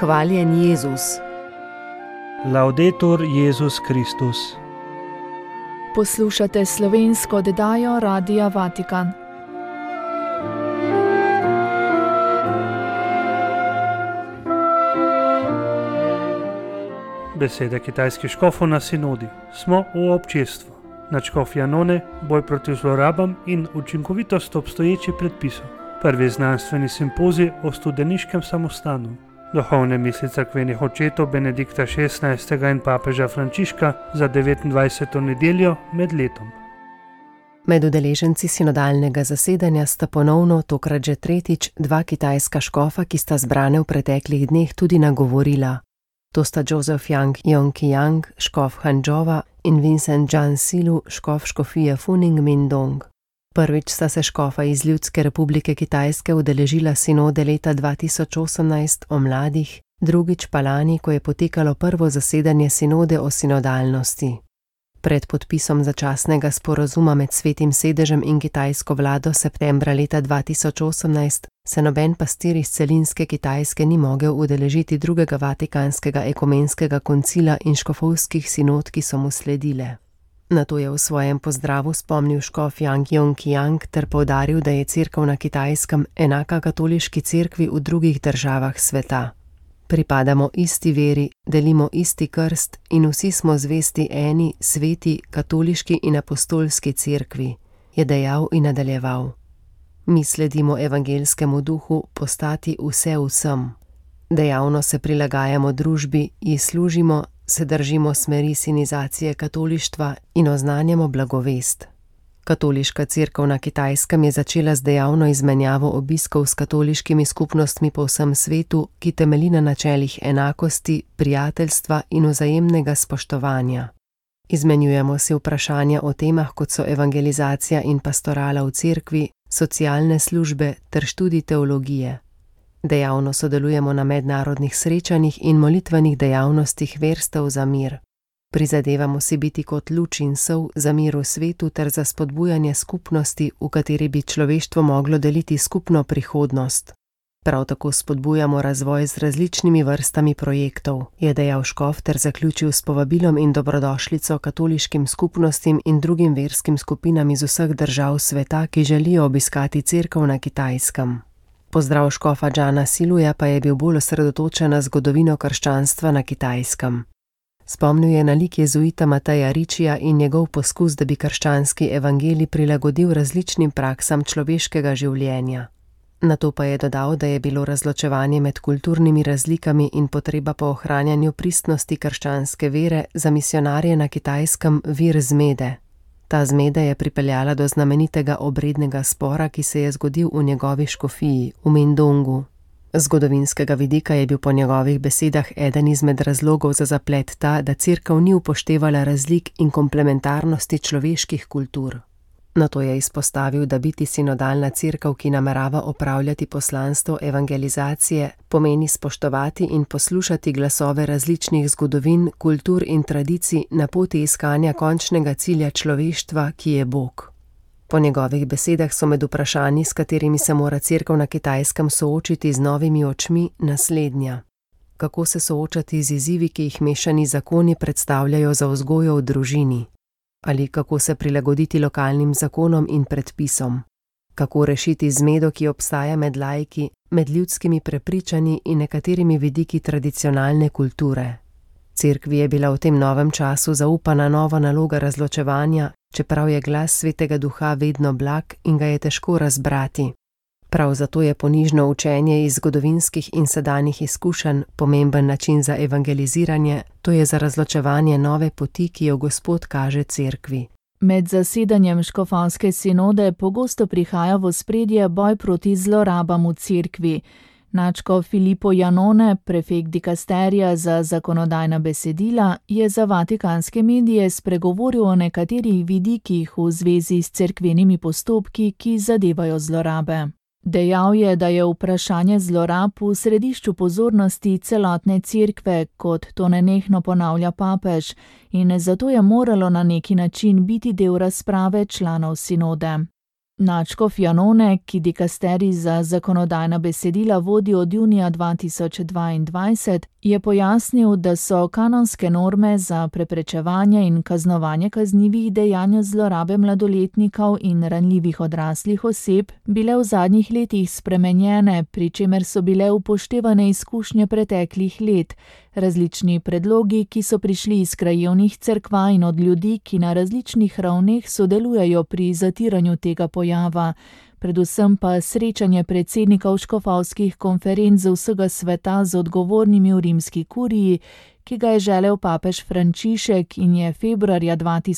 Hvaljen Jezus. Laudetur Jezus Kristus. Poslušate slovensko oddajo Radia Vatikan. Besede kitajskih škofov na sinodi. Smo v občestvu. Nadškof Janone, boj proti zlorabam in učinkovitost obstoječih predpisov. Prvi znanstveni simpozij o studeniškem samostanu. Duhovne misli cerkvenih očetov Benedikta XVI. In papeža Frančiška za 29. nedeljo med letom. Med udeleženci sinodalnega zasedanja sta ponovno, tokrat že tretjič, dva kitajska škofa, ki sta zbrane v preteklih dneh tudi nagovorila. To sta Joseph Yang Yongqiyang, škof Hangzhouva, in Vincent Zhan Silu, škof škofije Funing Mindong. Prvič sta se škofa iz Ljudske republike Kitajske udeležila sinode leta 2018 o mladih, drugič pa lani, ko je potekalo prvo zasedanje sinode o sinodalnosti. Pred podpisom začasnega sporazuma med Svetim sedežem in kitajsko vlado septembra leta 2018 se noben pastir iz celinske Kitajske ni mogel udeležiti drugega vatikanskega ekumenskega koncila in škofovskih sinod, ki so mu sledile. Nato je v svojem pozdravu spomnil škof Yang Yongqiyang ter poudaril, da je cerkev na Kitajskem enaka katoliški cerkvi v drugih državah sveta. Pripadamo isti veri, delimo isti krst in vsi smo zvesti eni, sveti, katoliški in apostolski cerkvi, je dejal in nadaljeval. Mi sledimo evangeljskemu duhu postati vse vsem. Dejavno se prilagajamo družbi, ji služimo, se držimo smeri sinizacije katolištva in oznanjamo blagovest. Katoliška cerkev na Kitajskem je začela z dejavno izmenjavo obiskov s katoliškimi skupnostmi po vsem svetu, ki temelji na načelih enakosti, prijateljstva in vzajemnega spoštovanja. Izmenjujemo si vprašanja o temah, kot so evangelizacija in pastorala v cerkvi, socialne službe ter študij teologije. Dejavno sodelujemo na mednarodnih srečanjih in molitvenih dejavnostih verstev za mir. Prizadevamo si biti kot luč in sol za mir v svetu ter za spodbujanje skupnosti, v kateri bi človeštvo moglo deliti skupno prihodnost. Prav tako spodbujamo razvoj z različnimi vrstami projektov, je dejal škof ter zaključil s povabilom in dobrodošlico katoliškim skupnostim in drugim verskim skupinam iz vseh držav sveta, ki želijo obiskati cerkev na Kitajskem. Pozdrav škofa Zhana Siluja pa je bil bolj osredotočen na zgodovino krščanstva na Kitajskem. Spomnil je na lik jezuita Mateja Ričija in njegov poskus, da bi krščanski evangelij prilagodil različnim praksam človeškega življenja. Nato pa je dodal, da je bilo razločevanje med kulturnimi razlikami in potreba po ohranjanju pristnosti krščanske vere za misionarje na Kitajskem vir zmede. Ta zmeda je pripeljala do znamenitega obrednega spora, ki se je zgodil v njegovi škofiji, v Mindongu. Z zgodovinskega vidika je bil po njegovih besedah eden izmed razlogov za zaplet ta, da cerkev ni upoštevala razlik in komplementarnosti človeških kultur. Nato je izpostavil, da biti sinodalna cerkev, ki namerava opravljati poslanstvo evangelizacije, pomeni spoštovati in poslušati glasove različnih zgodovin, kultur in tradicij na poti iskanja končnega cilja človeštva, ki je Bog. Po njegovih besedah so med vprašanji, s katerimi se mora cerkev na Kitajskem soočiti z novimi očmi, naslednja. Kako se soočati z izzivi, ki jih mešani zakoni predstavljajo za vzgojo v družini? Ali kako se prilagoditi lokalnim zakonom in predpisom? Kako rešiti zmedo, ki obstaja med laiki, med ljudskimi prepričanji in nekaterimi vidiki tradicionalne kulture? Cerkvi je bila v tem novem času zaupana nova naloga razločevanja, čeprav je glas Svetega Duha vedno blag in ga je težko razbrati. Prav zato je ponižno učenje iz zgodovinskih in sedanjih izkušenj pomemben način za evangeliziranje, to je za razločevanje nove poti, ki jo Gospod kaže cerkvi. Med zasedanjem škofovske sinode pogosto prihaja v ospredje boj proti zlorabam v cerkvi. Nadškof Filippo Janone, prefekt dikasterija za zakonodajna besedila, je za vatikanske medije spregovoril o nekaterih vidikih v zvezi s cerkvenimi postopki, ki zadevajo zlorabe. Dejal je, da je vprašanje zlorab v središču pozornosti celotne cerkve, kot to nenehno ponavlja papež, in zato je moralo na neki način biti del razprave članov sinode. Nadškof Janone, ki dikasterij za zakonodajna besedila vodi od junija 2022, je pojasnil, da so kanonske norme za preprečevanje in kaznovanje kaznivih dejanj zlorabe mladoletnikov in ranljivih odraslih oseb bile v zadnjih letih spremenjene, pri čemer so bile upoštevane izkušnje preteklih let, različni predlogi, ki so prišli iz krajevnih cerkva in od ljudi, ki na različnih ravneh sodelujejo pri zatiranju tega pojava, predvsem pa srečanje predsednikov škofovskih konferenc z vsega sveta z odgovornimi v rimski kuriji, ki ga je želel papež Frančišek in je februarja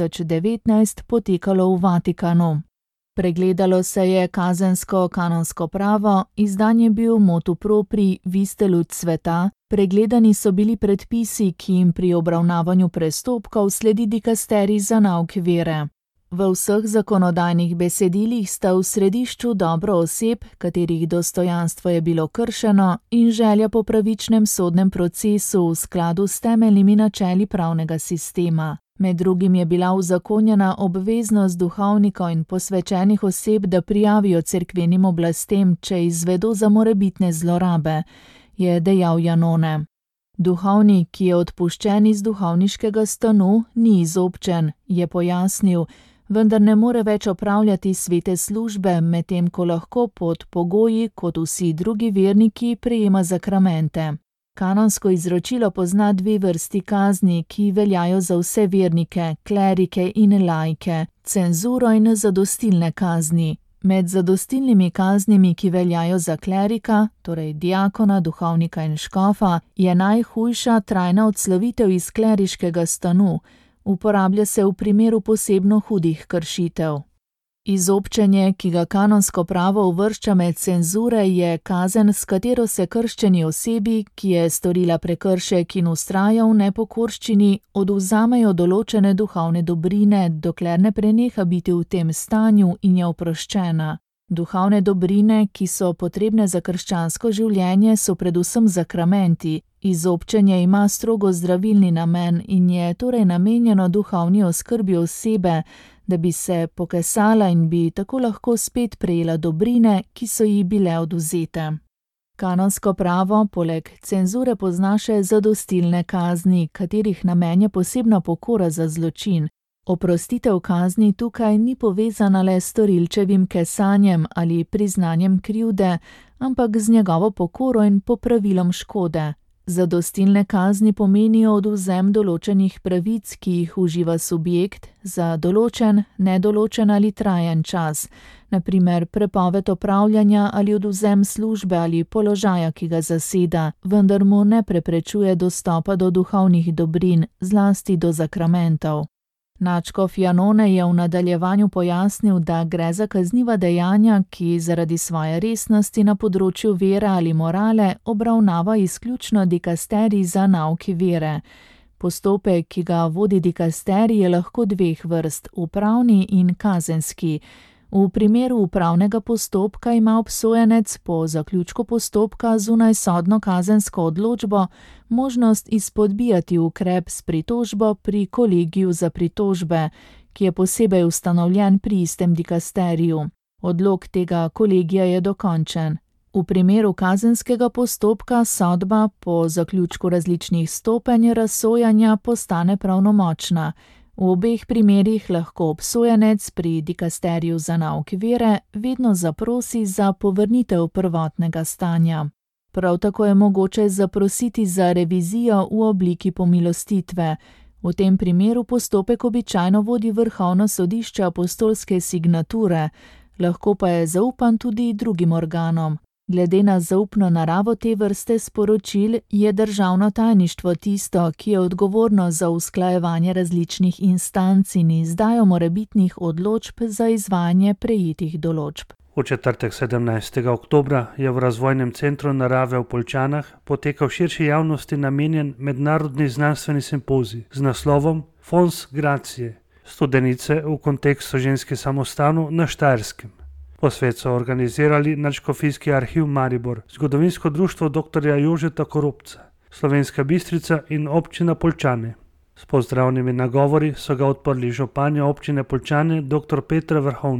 2019 potekalo v Vatikanu. Pregledalo se je kazensko-kanonsko pravo, izdan je bil motu propri Viste lud sveta, pregledani so bili predpisi, ki jim pri obravnavanju prestopkov sledi dikasterij za nauk vere. V vseh zakonodajnih besedilih sta v središču dobro oseb, katerih dostojanstvo je bilo kršeno, in želja po pravičnem sodnem procesu v skladu s temeljnimi načeli pravnega sistema. Med drugim je bila uzakonjena obveznost duhovnikov in posvečenih oseb, da prijavijo cerkvenim oblastem, če izvedo za morebitne zlorabe, je dejal Janone. Duhovnik, ki je odpuščen iz duhovniškega stanu, ni izobčen, je pojasnil, vendar ne more več opravljati svete službe, medtem ko lahko pod pogoji, kot vsi drugi verniki, prejema zakramente. Kanonsko izročilo pozna dve vrsti kazni, ki veljajo za vse vernike, klerike in laike, cenzuro in zadostilne kazni. Med zadostilnimi kaznimi, ki veljajo za klerika, torej diakona, duhovnika in škofa, je najhujša trajna odslovitev iz kleriškega stanu. Uporablja se v primeru posebno hudih kršitev. Izobčenje, ki ga kanonsko pravo uvršča med cenzure, je kazen, s katero se krščeni osebi, ki je storila prekršek in vztraja v nepokorščini, odvzamejo določene duhovne dobrine, dokler ne preneha biti v tem stanju in je oproščena. Duhovne dobrine, ki so potrebne za krščansko življenje, so predvsem zakramenti. Izobčenje ima strogo zdravilni namen in je torej namenjeno duhovni oskrbi osebe, da bi se pokesala in bi tako lahko spet prejela dobrine, ki so ji bile odvzete. Kanonsko pravo poleg cenzure pozna še zadostilne kazni, katerih namen je posebna pokora za zločin. Oprostitev kazni tukaj ni povezana le s storilčevim kesanjem ali priznanjem krivde, ampak z njegovo pokoro in popravilom škode. Zadostilne kazni pomenijo odvzem določenih pravic, ki jih uživa subjekt, za določen, nedoločen ali trajen čas, na primer prepoved opravljanja ali odvzem službe ali položaja, ki ga zaseda, vendar mu ne preprečuje dostopa do duhovnih dobrin, zlasti do zakramentov. Nadškof Janone je v nadaljevanju pojasnil, da gre za kazniva dejanja, ki zaradi svoje resnosti na področju vere ali morale obravnava izključno dikasterij za nauk vere. Postopek, ki ga vodi dikasterij, je lahko dveh vrst, upravni in kazenski. V primeru upravnega postopka ima obsojenec po zaključku postopka zunaj sodno kazensko odločbo možnost izpodbijati ukrep s pritožbo pri kolegiju za pritožbe, ki je posebej ustanovljen pri istem dikasteriju. Odlok tega kolegija je dokončen. V primeru kazenskega postopka sodba po zaključku različnih stopenj razsojanja postane pravnomočna. V obeh primerih lahko obsojenec pri dikasteriju za nauk vere vedno zaprosi za povrnitev prvotnega stanja. Prav tako je mogoče zaprositi za revizijo v obliki pomilostitve. V tem primeru postopek običajno vodi Vrhovno sodišče apostolske signature, lahko pa je zaupan tudi drugim organom. Glede na zaupno naravo te vrste sporočil je državno tajništvo tisto, ki je odgovorno za usklajevanje različnih instanc in izdajo morebitnih odločb za izvajanje prejetih določb. V četrtek 17. oktobra je v Razvojnem centru narave v Poljčanah potekal širši javnosti namenjen mednarodni znanstveni simpozij z naslovom Fons Gracie, studenice v kontekstu ženske samostanu na Štajerskem. Posvet so organizirali Nadškofijski arhiv Maribor, Zgodovinsko društvo dr. Jožeta Koropca, Slovenska Bistrica in občina Poljčane. S pozdravnimi nagovori so ga odprli županja občine Poljčane dr. Petra Vrhovnik.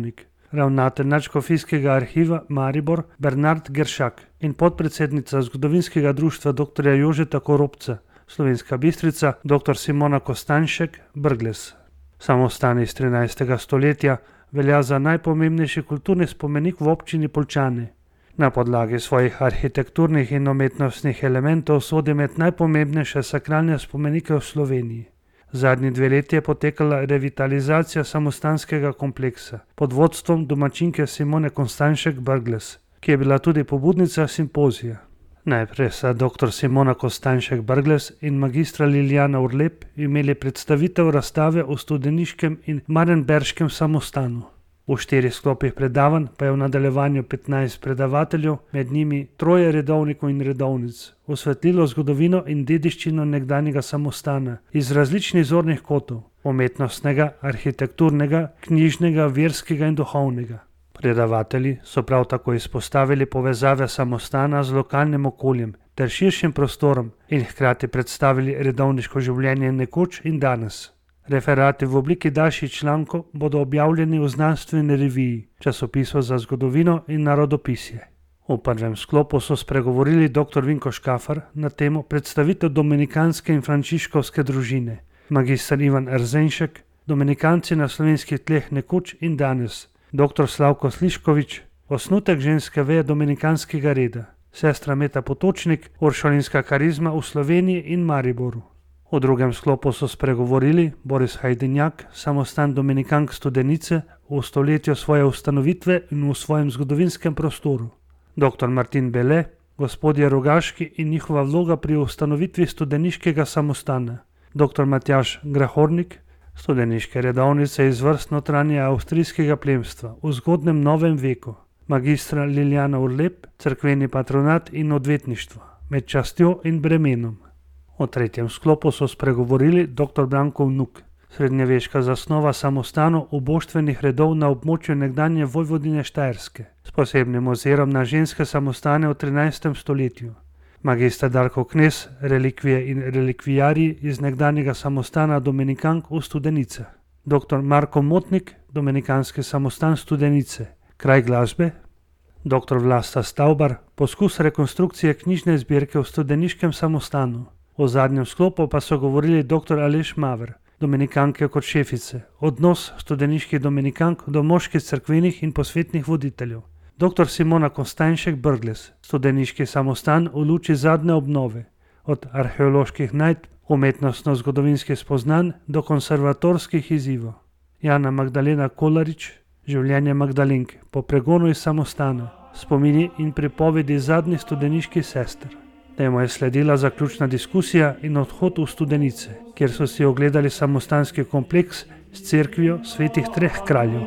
ravnatelj nadškofijskega arhiva Maribor Bernard Geršak in podpredsednica zgodovinskega društva dr. Jožeta Koropca, Slovenska Bistrica, dr. Simona Kostanjšek Brglez. Samostan iz 13. stoletja velja za najpomembnejši kulturni spomenik v občini Poljčane. Na podlagi svojih arhitekturnih in umetnostnih elementov sodi med najpomembnejše sakralne spomenike v Sloveniji. Zadnji 2 leti je potekala revitalizacija samostanskega kompleksa pod vodstvom domačinke Simone Kostanjšek Brglez, ki je bila tudi pobudnica simpozija. Najprej sta dr. Simona Kostanjšek Brglez in magistra Liljana Urlep imeli predstavitev razstave o studeniškem in Marenberškem samostanu. V 4 sklopih predavanj pa je v nadaljevanju 15 predavateljev, med njimi 3 redovnikov in redovnic, osvetlilo zgodovino in dediščino nekdanjega samostana iz različnih zornih kotov: umetnostnega, arhitekturnega, knjižnega, verskega in duhovnega. Predavatelji so prav tako izpostavili povezave samostana z lokalnim okoljem ter širšim prostorom in hkrati predstavili redovniško življenje nekoč in danes. Referati v obliki daljših člankov bodo objavljeni v znanstveni reviji, časopisu za zgodovino in narodopisje. V prvem sklopu so spregovorili dr. Vinko Škafar na temo predstavitev dominikanske in frančiškovske družine, magistr Ivan Erzenšek, dominikanci na slovenskih tleh nekoč in danes, dr. Slavko Sliškovič, osnutek ženske veje dominikanskega reda, sestra Meta Potočnik, uršulinska karizma v Sloveniji in Mariboru. V drugem sklopu so spregovorili Boris Hajdenjak, samostan dominikank Studenice v stoletju svoje ustanovitve in v svojem zgodovinskem prostoru, dr. Martin Bele, gospodje Rogaški in njihova vloga pri ustanovitvi studeniškega samostana, dr. Matjaž Grahornik, studeniške redovnice iz vrst notranje avstrijskega plemstva v zgodnem novem veku, magistra Liljana Urlep, cerkveni patronat in odvetništvo, med častjo in bremenom. V tretjem sklopu so spregovorili dr. Branko Vnuk, srednjeveška zasnova samostanov oboštvenih redov na območju nekdanje Vojvodine Štajerske, s posebnim ozirom na ženske samostane v 13. stoletju. Magister Darko Knez, relikvije in relikvijarji iz nekdanjega samostana dominikank v Studenicah. Dr. Marko Motnik, dominikanski samostan Studenice, kraj glasbe. Dr. Vlasta Stavbar, poskus rekonstrukcije knjižne zbirke v studeniškem samostanu. V zadnjem sklopu pa so govorili dr. Aleš Maver, dominikanke kot šefice, odnos studeniških dominikank do moških cerkvenih in posvetnih voditeljev. Dr. Simona Kostanjšek Brglez, studeniški samostan v luči zadnje obnove, od arheoloških najdb, umetnostno-zgodovinskih spoznanj do konservatorskih izzivov. Jana Magdalena Kolarič, življenje Magdalenk po pregonu iz samostana, spomini in pripovedi zadnjih studeniških sester. Temu je sledila zaključna diskusija in odhod v Studenice, kjer so si ogledali samostanski kompleks s cerkvijo svetih 3 kraljev.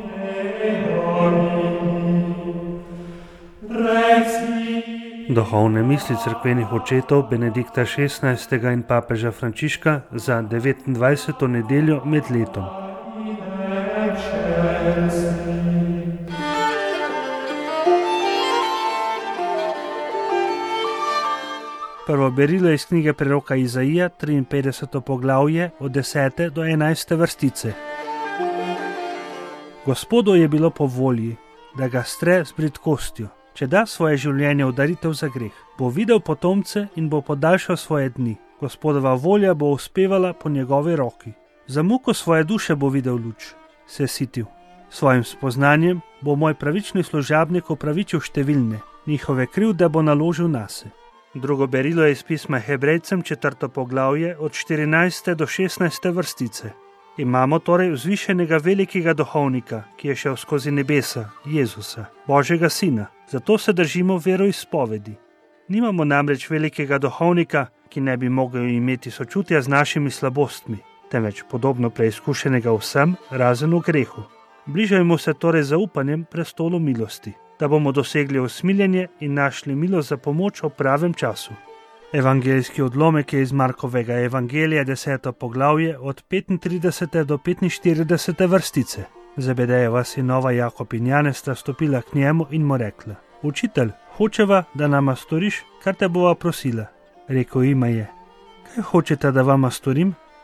Duhovne misli cerkvenih očetov Benedikta XVI. In papeža Frančiška za 29. nedeljo med letom. Prvo berilo iz knjige preroka Izaija, 53. poglavje, od 10. do 11. vrstice. Gospodu je bilo po volji, da ga stre z bridkostjo, če da svoje življenje v daritev za greh. Bo videl potomce in bo podaljšal svoje dni. Gospodova volja bo uspevala po njegovi roki. Za muko svoje duše bo videl luč, se sitil. Svojim spoznanjem bo moj pravični služabnik opravičil številne, njihove krivde bo naložil nase. Drugo berilo je iz pisma Hebrejcem, 4. poglavje, od 14. do 16. vrstice. Imamo torej vzvišenega velikega duhovnika, ki je šel skozi nebesa, Jezusa, Božjega Sina. Zato se držimo veroizpovedi. Nimamo namreč velikega duhovnika, ki ne bi mogel imeti sočutja z našimi slabostmi, temveč podobno preizkušenega vsem, razen v grehu. Bližajmo se torej zaupanjem prestolu milosti, da bomo dosegli usmiljenje in našli milost za pomoč v pravem času. Evangeljski odlomek je iz Markovega evangelija, 10. poglavje, od 35. do 45. vrstice. Zebedejeva sinova Jakob in Janez sta stopila k njemu in mu rekla: Učitelj, hočeva, da nama storiš, kar te bova prosila. Rekel jima je: Kaj hočete, da vama storim?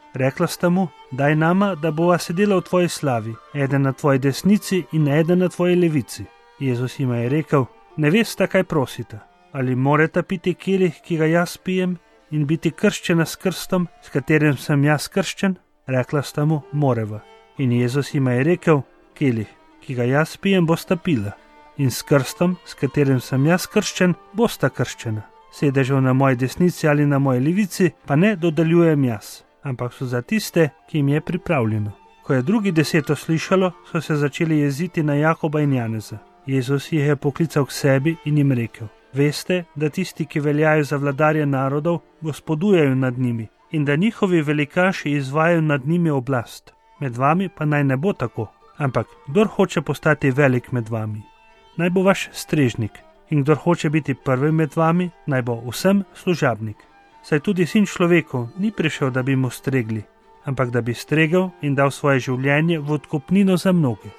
Rekla sta mu: daj nama, da bova sedela v tvoji slavi, eden na tvoji desnici in eden na tvoji levici. Jezus jima je rekel: ne vesta, kaj prosita. Ali moreta piti kelih, ki ga jaz pijem, in biti krščena s krstom, s katerim sem jaz krščen? Rekla sta mu: moreva. In Jezus jima je rekel: kelih, ki ga jaz pijem, bosta pila, in s krstom, s katerim sem jaz krščen, bosta krščena. Sedežev na moji desnici ali na moji levici pa ne dodeljujem jaz, ampak so za tiste, ki jim je pripravljeno. Ko je drugi 10 slišalo, so se začeli jeziti na Jakoba in Janeza. Jezus jih je poklical k sebi in jim rekel: veste, da tisti, ki veljajo za vladarje narodov, gospodujejo nad njimi in da njihovi velikaši izvajajo nad njimi oblast. Med vami pa naj ne bo tako, ampak kdor hoče postati velik med vami, naj bo vaš strežnik, in kdor hoče biti prvi med vami, naj bo vsem služabnik. Saj tudi Sin človekov ni prišel, da bi mu stregli, ampak da bi stregel in dal svoje življenje v odkupnino za mnoge.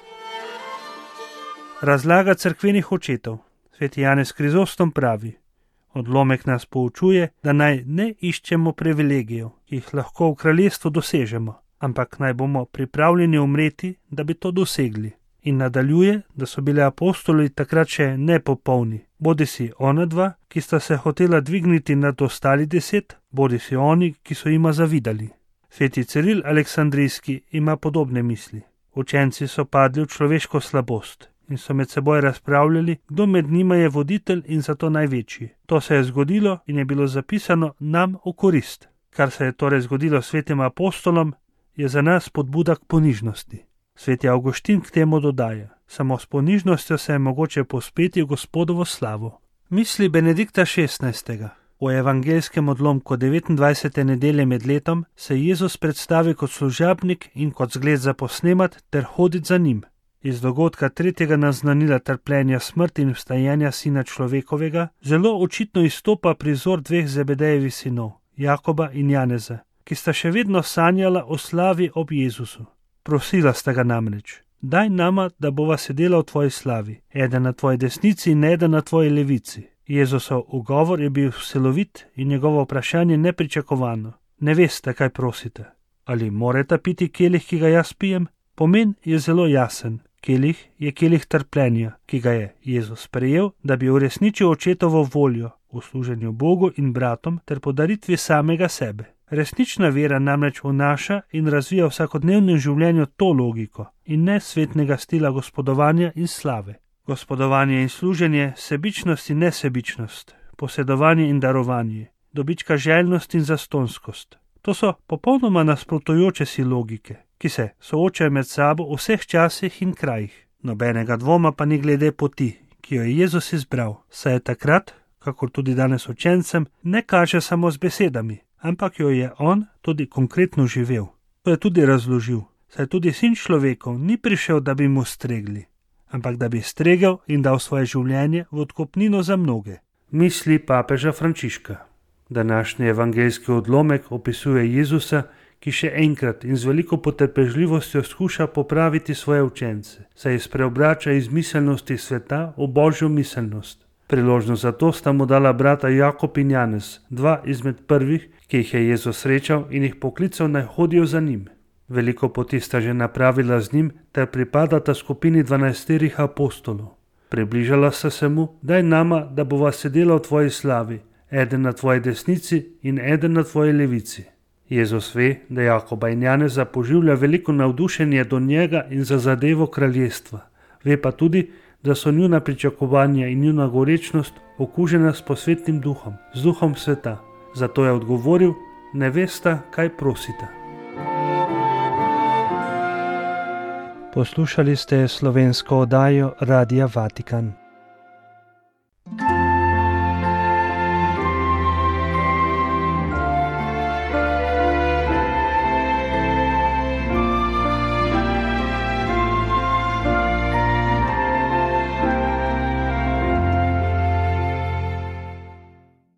Razlaga cerkvenih očetov. Sveti Janez Krizostom pravi: odlomek nas poučuje, da naj ne iščemo privilegijev, ki jih lahko v kraljestvu dosežemo, ampak naj bomo pripravljeni umreti, da bi to dosegli. In nadaljuje, da so bili apostoli takrat še nepopolni, bodisi ona dva, ki sta se hotela dvigniti nad ostali 10, bodisi oni, ki so jima zavidali. Sveti Ciril Aleksandrijski ima podobne misli. Učenci so padli v človeško slabost in so med seboj razpravljali, kdo med njima je voditelj in zato največji. To se je zgodilo in je bilo zapisano nam v korist. Kar se je torej zgodilo svetim apostolom, je za nas spodbuda k ponižnosti. Sveti Avguštin k temu dodaja: samo s ponižnostjo se je mogoče povzpeti v Gospodovo slavo. Misli Benedikta XVI. V evangeljskem odlomku 29. nedelje med letom se Jezus predstavi kot služabnik in kot zgled za posnemat ter hoditi za njim. Iz dogodka 3. naznanila trpljenja, smrti in vstajenja Sina človekovega zelo očitno izstopa prizor dveh Zebedejevih sinov, Jakoba in Janeza, ki sta še vedno sanjala o slavi ob Jezusu. Prosila sta ga namreč: daj nama, da bova sedela v tvoji slavi, eden na tvoji desnici in eden na tvoji levici. Jezusov ugovor je bil celovit in njegovo vprašanje nepričakovano: ne veste, kaj prosite. Ali moreta piti kelih, ki ga jaz pijem? Pomen je zelo jasen. Kelih je kelih trpljenja, ki ga je Jezus sprejel, da bi uresničil očetovo voljo v služenju Bogu in bratom ter podaritvi samega sebe. Resnična vera namreč vnaša in razvija v vsakodnevnem življenju to logiko in ne svetnega stila gospodovanja in slave. Gospodovanje in služenje, sebičnost in nesebičnost, posedovanje in darovanje, dobička željnost in zastonskost. To so popolnoma nasprotujoče si logike, ki se soočajo med sabo v vseh časih in krajih. Nobenega dvoma pa ni glede poti, ki jo je Jezus izbral, saj je takrat, kakor tudi danes učencem, ne kaže samo z besedami, ampak jo je on tudi konkretno živel. To je tudi razložil, saj tudi Sin človekov ni prišel, da bi mu stregli, ampak da bi stregel in dal svoje življenje v odkupnino za mnoge. Misli papeža Frančiška. Današnji evangeljski odlomek opisuje Jezusa, ki še enkrat in z veliko potrpežljivostjo skuša popraviti svoje učence, saj jih spreobrača iz miselnosti sveta v božjo miselnost. Priložnost za to sta mu dala brata Jakob in Janez, dva izmed prvih, ki jih je Jezus srečal in jih poklical, naj hodijo za njim. Veliko poti sta že napravila z njim ter pripadata skupini 12 apostolov. Približala sta se mu: daj nama, da bova sedela v tvoji slavi, eden na tvoji desnici in eden na tvoji levici. Jezus ve, da Jakoba in Janeza poživlja veliko navdušenje do njega in za zadevo kraljestva. Ve pa tudi, da so njuna pričakovanja in njuna gorečnost okužena s posvetnim duhom, z duhom sveta. Zato je odgovoril: ne vesta, kaj prosita. Poslušali ste slovensko oddajo Radia Vatikan.